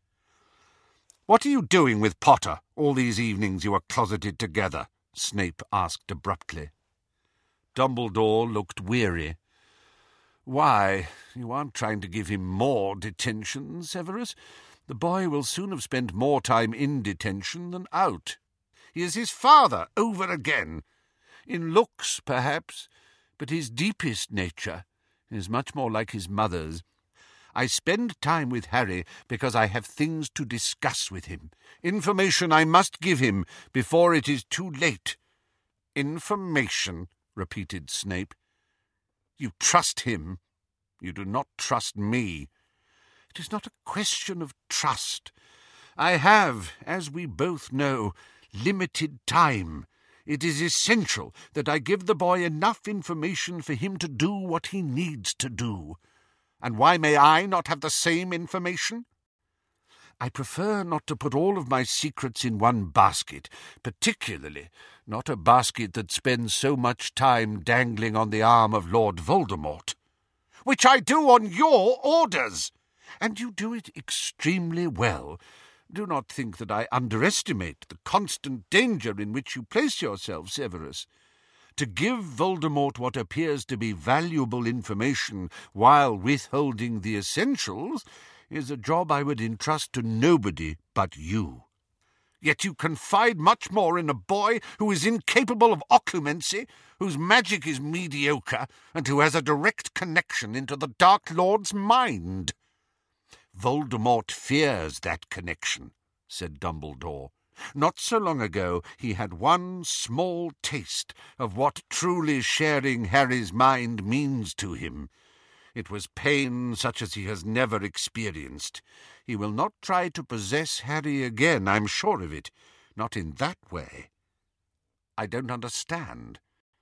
"What are you doing with Potter all these evenings you are closeted together?" Snape asked abruptly. Dumbledore looked weary. "Why, you aren't trying to give him more detention, Severus. The boy will soon have spent more time in detention than out. He is his father over again. In looks, perhaps, but his deepest nature is much more like his mother's. I spend time with Harry because I have things to discuss with him, information I must give him before it is too late." "Information," repeated Snape. "You trust him. You do not trust me." "It is not a question of trust. I have, as we both know, limited time. It is essential that I give the boy enough information for him to do what he needs to do. And why may I not have the same information? I prefer not to put all of my secrets in one basket, particularly not a basket that spends so much time dangling on the arm of Lord Voldemort." "Which I do on your orders." "And you do it extremely well. Do not think that I underestimate the constant danger in which you place yourself, Severus. To give Voldemort what appears to be valuable information while withholding the essentials is a job I would entrust to nobody but you. Yet you confide much more in a boy who is incapable of occlumency, whose magic is mediocre, and who has a direct connection into the Dark Lord's mind." "Voldemort fears that connection," said Dumbledore. "Not so long ago he had one small taste of what truly sharing Harry's mind means to him. It was pain such as he has never experienced. He will not try to possess Harry again, I'm sure of it. Not in that way." "I don't understand."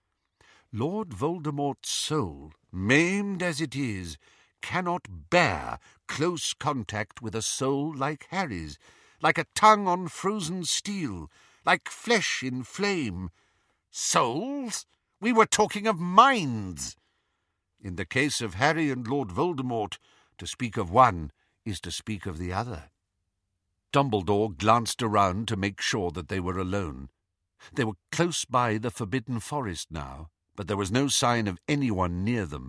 "Lord Voldemort's soul, maimed as it is, cannot bear close contact with a soul like Harry's, like a tongue on frozen steel, like flesh in flame." "Souls? We were talking of minds." "In the case of Harry and Lord Voldemort, to speak of one is to speak of the other." Dumbledore glanced around to make sure that they were alone. They were close by the Forbidden Forest now, but there was no sign of anyone near them.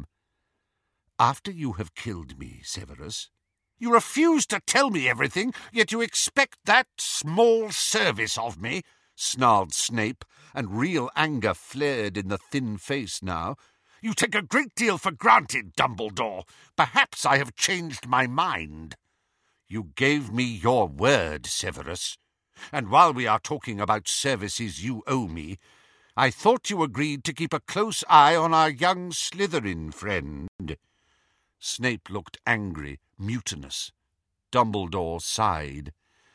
"After you have killed me, Severus—" "You refuse to tell me everything, yet you expect that small service of me," snarled Snape, and real anger flared in the thin face now. "You take a great deal for granted, Dumbledore. Perhaps I have changed my mind." "You gave me your word, Severus, and while we are talking about services you owe me, I thought you agreed to keep a close eye on our young Slytherin friend." Snape looked angry, mutinous. Dumbledore sighed.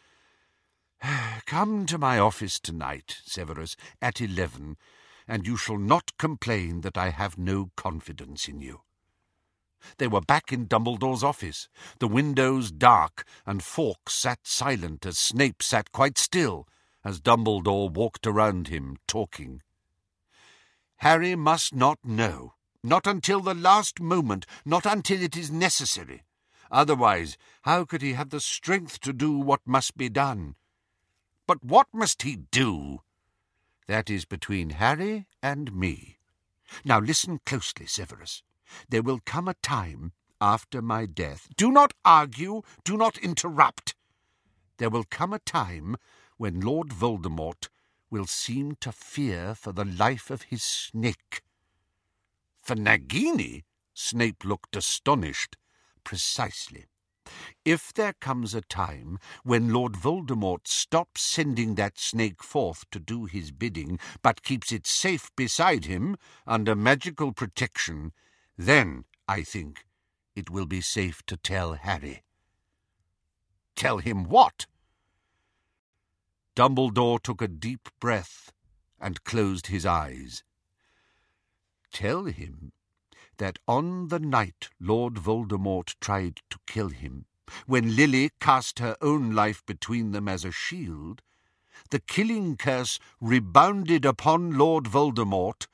"Come to my office tonight, Severus, at eleven, and you shall not complain that I have no confidence in you." They were back in Dumbledore's office, the windows dark, and Fawkes sat silent as Snape sat quite still, as Dumbledore walked around him, talking. "Harry must not know. Not until the last moment, not until it is necessary. Otherwise, how could he have the strength to do what must be done?" "But what must he do?" "That is between Harry and me. Now listen closely, Severus. There will come a time after my death—" "Do not argue, do not interrupt." "There will come a time when Lord Voldemort will seem to fear for the life of his snake." "For Nagini?" Snape looked astonished. "Precisely. If there comes a time when Lord Voldemort stops sending that snake forth to do his bidding, but keeps it safe beside him under magical protection, then, I think, it will be safe to tell Harry." "Tell him what?" Dumbledore took a deep breath and closed his eyes. "Tell him that on the night Lord Voldemort tried to kill him, when Lily cast her own life between them as a shield, the killing curse rebounded upon Lord Voldemort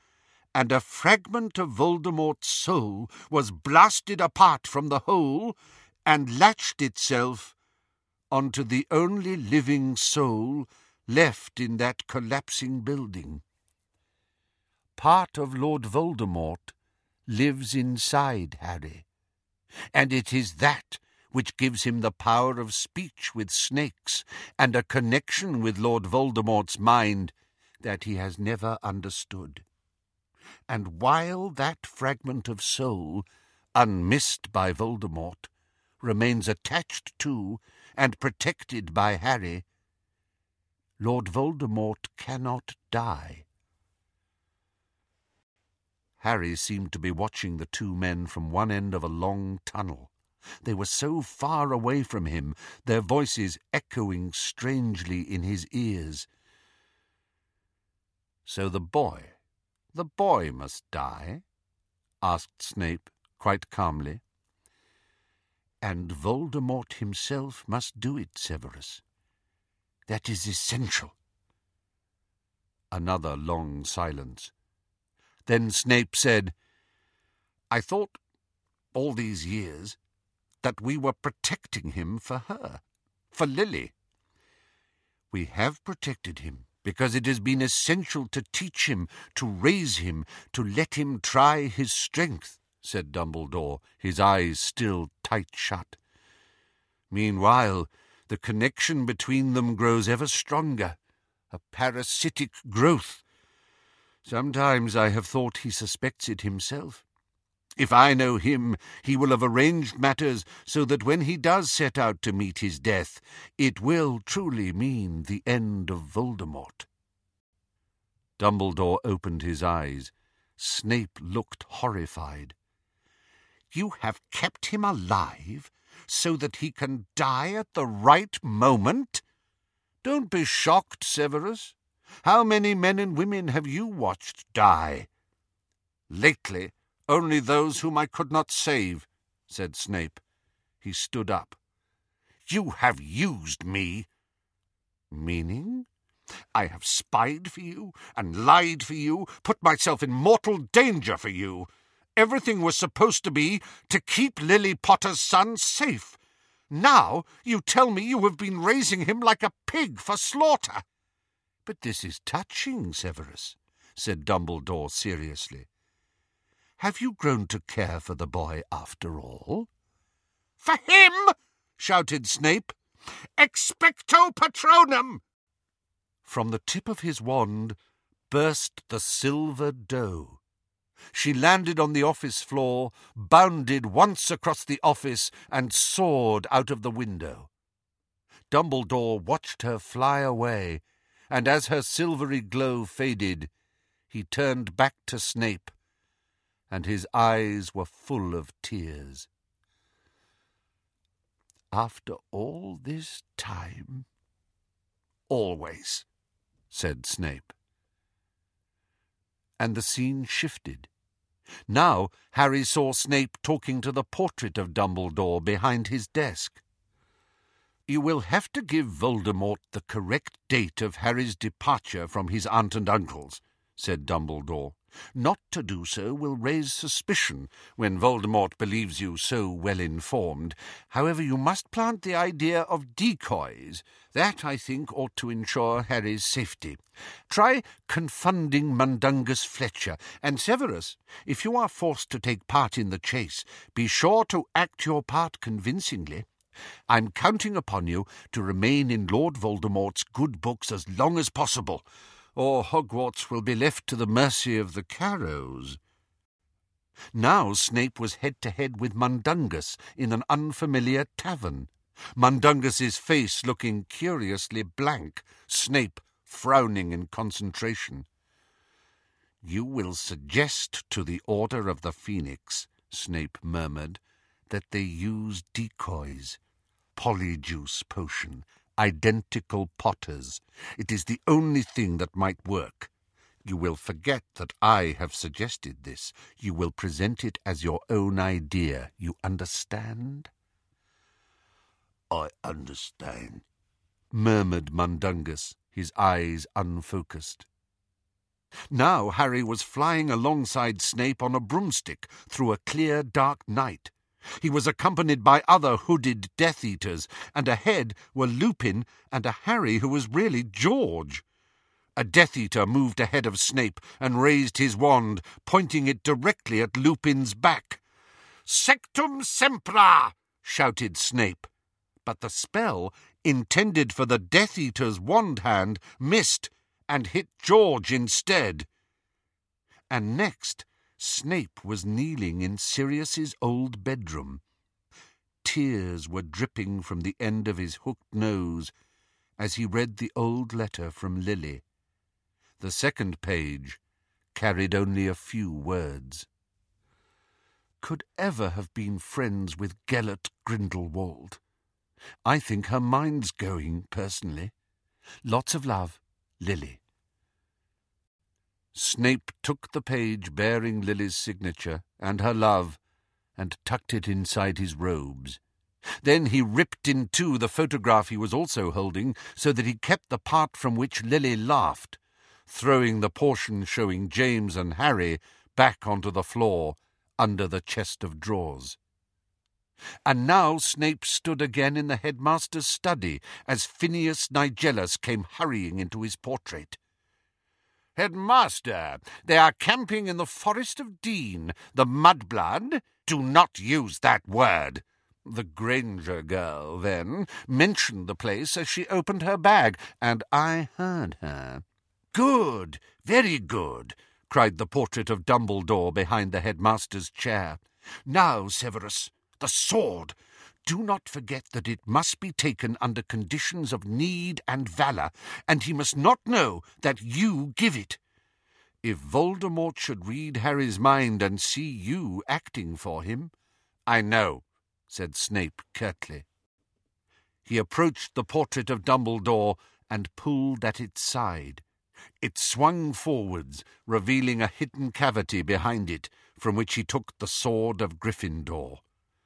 and a fragment of Voldemort's soul was blasted apart from the whole and latched itself onto the only living soul left in that collapsing building. Part of Lord Voldemort lives inside Harry, and it is that which gives him the power of speech with snakes and a connection with Lord Voldemort's mind that he has never understood. And while that fragment of soul, unmissed by Voldemort, remains attached to and protected by Harry, Lord Voldemort cannot die. Harry seemed to be watching the two men from one end of a long tunnel. They were so far away from him, their voices echoing strangely in his ears. "So the boy, the boy must die?" asked Snape, quite calmly. "And Voldemort himself must do it, Severus. That is essential." Another long silence. Then Snape said, "I thought, all these years, that we were protecting him for her, for Lily." "We have protected him, because it has been essential to teach him, to raise him, to let him try his strength," said Dumbledore, his eyes still tight shut. "Meanwhile, the connection between them grows ever stronger, a parasitic growth. Sometimes I have thought he suspects it himself. If I know him, he will have arranged matters so that when he does set out to meet his death, it will truly mean the end of Voldemort." Dumbledore opened his eyes. Snape looked horrified. "You have kept him alive so that he can die at the right moment? Don't be shocked, Severus. How many men and women have you watched die?" "Lately, only those whom I could not save," said Snape. He stood up. "You have used me." "Meaning?" "I have spied for you and lied for you, put myself in mortal danger for you. Everything was supposed to be to keep Lily Potter's son safe. Now you tell me you have been raising him like a pig for slaughter." "But this is touching, Severus," said Dumbledore seriously. "Have you grown to care for the boy after all?" "For him!" shouted Snape. "Expecto Patronum!" From the tip of his wand burst the silver doe. She landed on the office floor, bounded once across the office, and soared out of the window. Dumbledore watched her fly away, and as her silvery glow faded, he turned back to Snape, and his eyes were full of tears. "After all this time?" "Always," said Snape. And the scene shifted. Now Harry saw Snape talking to the portrait of Dumbledore behind his desk. "You will have to give Voldemort the correct date of Harry's departure from his aunt and uncle's," said Dumbledore. "Not to do so will raise suspicion when Voldemort believes you so well informed. However, you must plant the idea of decoys. That, I think, ought to ensure Harry's safety. Try confunding Mundungus Fletcher, and Severus, if you are forced to take part in the chase, be sure to act your part convincingly. I'm counting upon you to remain in Lord Voldemort's good books as long as possible, or Hogwarts will be left to the mercy of the Carrows." Now Snape was head-to-head with Mundungus in an unfamiliar tavern, Mundungus's face looking curiously blank, Snape frowning in concentration. "You will suggest to the Order of the Phoenix," Snape murmured, "that they use decoys, polyjuice potion, identical Potters. It is the only thing that might work. You will forget that I have suggested this. You will present it as your own idea. You understand?" "I understand," murmured Mundungus, his eyes unfocused. Now Harry was flying alongside Snape on a broomstick through a clear, dark night. He was accompanied by other hooded Death Eaters, and ahead were Lupin and a Harry who was really George. A Death Eater moved ahead of Snape and raised his wand, pointing it directly at Lupin's back. "Sectum Sempra!" shouted Snape. But the spell, intended for the Death Eater's wand hand, missed and hit George instead. And next, Snape was kneeling in Sirius's old bedroom. Tears were dripping from the end of his hooked nose as he read the old letter from Lily. The second page carried only a few words. Could ever have been friends with Gellert Grindelwald. I think her mind's going, personally. Lots of love, Lily. Snape took the page bearing Lily's signature and her love and tucked it inside his robes. Then he ripped in two the photograph he was also holding so that he kept the part from which Lily laughed, throwing the portion showing James and Harry back onto the floor under the chest of drawers. And now Snape stood again in the headmaster's study as Phineas Nigellus came hurrying into his portrait. "Headmaster, they are camping in the Forest of Dean. The Mudblood? Do not use that word." The Granger girl, then, mentioned the place as she opened her bag, and I heard her. "Good, very good," cried the portrait of Dumbledore behind the headmaster's chair. "Now, Severus, the sword. Do not forget that it must be taken under conditions of need and valour, and he must not know that you give it. If Voldemort should read Harry's mind and see you acting for him—" "I know," said Snape curtly. He approached the portrait of Dumbledore and pulled at its side. It swung forwards, revealing a hidden cavity behind it, from which he took the sword of Gryffindor.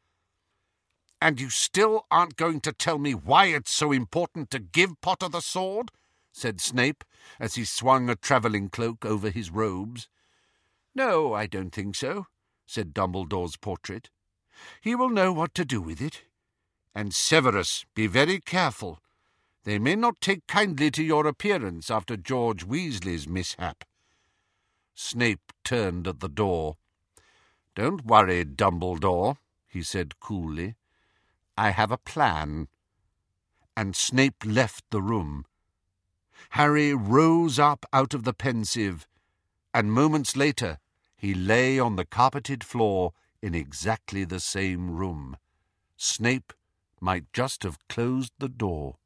"And you still aren't going to tell me why it's so important to give Potter the sword?" said Snape, as he swung a travelling cloak over his robes. "No, I don't think so," said Dumbledore's portrait. "He will know what to do with it. And Severus, be very careful. They may not take kindly to your appearance after George Weasley's mishap." Snape turned at the door. "Don't worry, Dumbledore," he said coolly. "I have a plan." And Snape left the room. Harry rose up out of the Pensieve, and moments later he lay on the carpeted floor in exactly the same room. Snape might just have closed the door.